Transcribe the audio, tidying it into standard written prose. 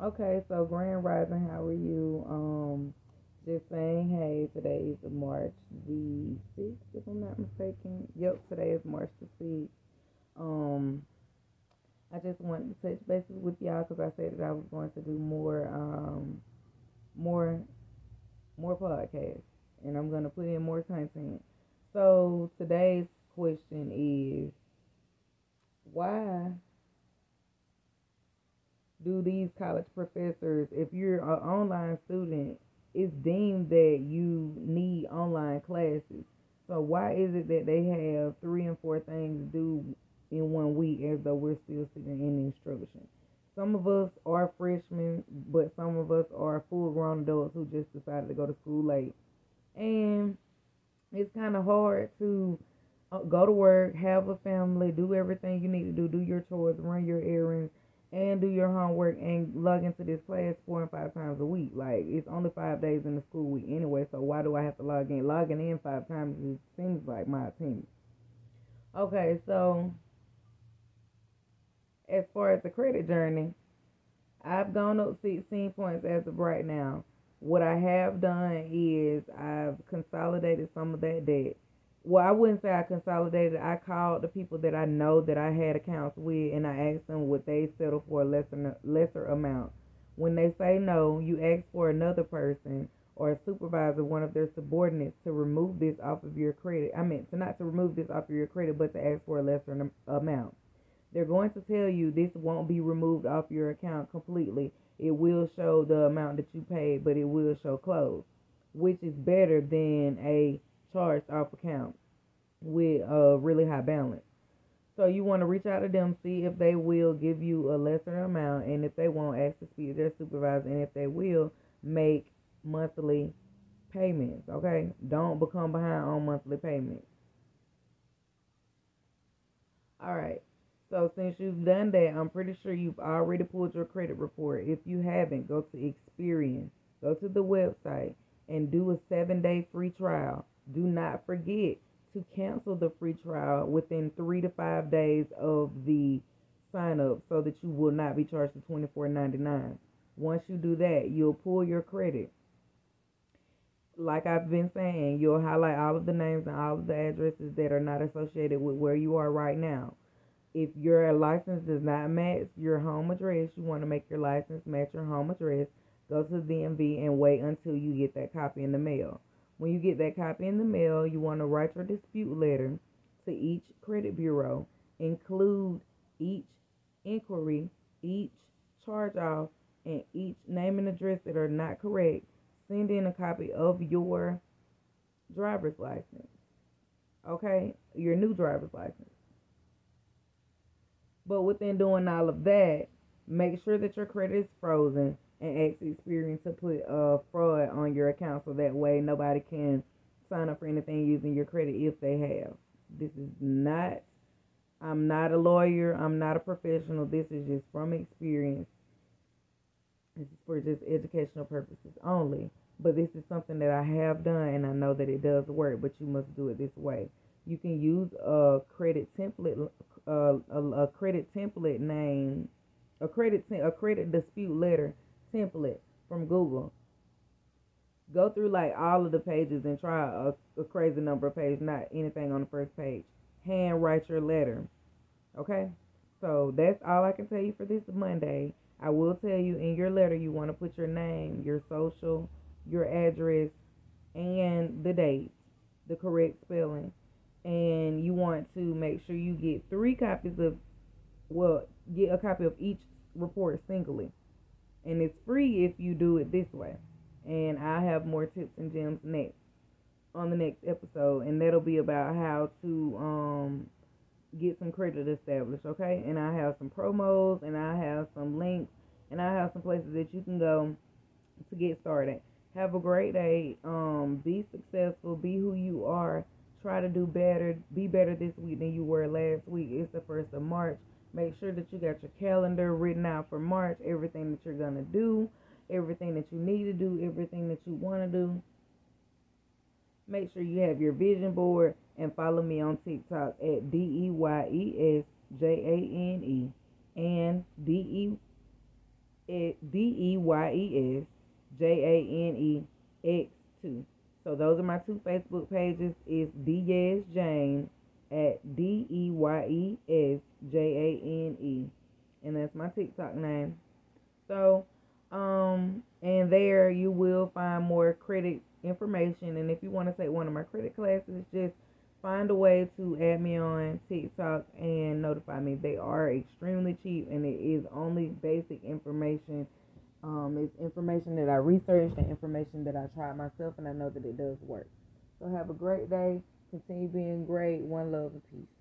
Okay, so Grand Rising, how are you? Just saying, hey, today is March the 6th, if I'm not mistaken. Yep, today is March the 6th. Um, I just wanted to touch bases with y'all because I said that I was going to do more, more podcasts, and I'm going to put in more content. So today's question is, why do these college professors, if you're an online student, it's deemed that you need online classes. So why is it that they have three and four things due in one week as though we're still sitting in instruction? Some of us are freshmen, but some of us are full grown adults who just decided to go to school late. And it's kind of hard to go to work, have a family, do everything you need to do your chores, run your errands, and do your homework and log into this class 4 and 5 times a week. Like, it's only 5 days in the school week anyway, so why do I have to log in? Logging in 5 times seems like my attendance. Okay, so as far as the credit journey, I've gone up 16 points as of right now. What I have done is I've consolidated some of that debt. Well, I wouldn't say I consolidated. I called the people that I know that I had accounts with, and I asked them would they settle for a lesser amount. When they say no, you ask for another person or a supervisor, one of their subordinates, to remove this off of your credit. I mean, to not to remove this off of your credit, but to ask for a lesser amount. They're going to tell you this won't be removed off your account completely. It will show the amount that you paid, but it will show closed, which is better than a charged off account with a really high balance. So you want to reach out to them, see if they will give you a lesser amount, and if they won't, ask to speak to their supervisor, and if they will, make monthly payments. Okay, don't become behind on monthly payments. All right. So since you've done that, I'm pretty sure you've already pulled your credit report. If you haven't, go to Experian, go to the website, and do a 7-day free trial. Do not forget to cancel the free trial within 3 to 5 days of the sign up so that you will not be charged the $24.99. Once you do that, you'll pull your credit. Like I've been saying, you'll highlight all of the names and all of the addresses that are not associated with where you are right now. If your license does not match your home address, you want to make your license match your home address. Go to the DMV and wait until you get that copy in the mail. When you get that copy in the mail, you want to write your dispute letter to each credit bureau. Include each inquiry, each charge off, and each name and address that are not correct. Send in a copy of your driver's license. Okay? Your new driver's license. But within doing all of that, make sure that your credit is frozen and ask Experian to put fraud on your account so that way nobody can sign up for anything using your credit if they have. This is not, I'm not a lawyer, I'm not a professional. This is just from experience. This is for just educational purposes only. But this is something that I have done and I know that it does work, but you must do it this way. You can use a credit template name, a credit dispute letter template from Google. Go through like all of the pages and try a crazy number of pages, not anything on the first page. Hand write your letter. Okay? So that's all I can tell you for this Monday. I will tell you in your letter you want to put your name, your social, your address, and the date, the correct spelling. And you want to make sure you get 3 copies of, well, get a copy of each report singly. And it's free if you do it this way. And I have more tips and gems next on the next episode, and that'll be about how to get some credit established, okay? And I have some promos, and I have some links, and I have some places that you can go to get started. Have a great day. Be successful. Be who you are. Try to do better. Be better this week than you were last week. It's the 1st of March. Make sure that you got your calendar written out for March. Everything that you're going to do. Everything that you need to do. Everything that you want to do. Make sure you have your vision board and follow me on TikTok at DEYESJANE and DEYESJANE DEYESJANEX2. So those are my two Facebook pages. It's DeyesJane at DEYESJANE. And that's my TikTok name. So, and there you will find more credit information. And if you want to take one of my credit classes, just find a way to add me on TikTok and notify me. They are extremely cheap, and it is only basic information. It's information that I researched and information that I tried myself, and I know that it does work. So have a great day. Continue being great. One love and peace.